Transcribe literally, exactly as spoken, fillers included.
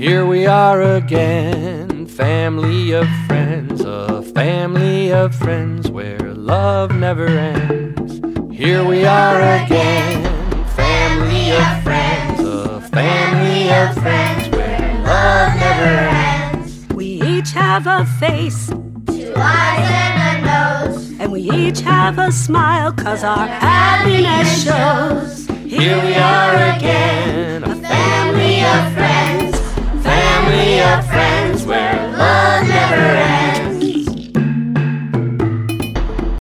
Here we are again, family of friends, a family of friends where love never ends. Here we are again, family of friends, a family of friends where love never ends. We each have a face, two eyes and a nose, and we each have a smile, 'cause our happiness shows. Here we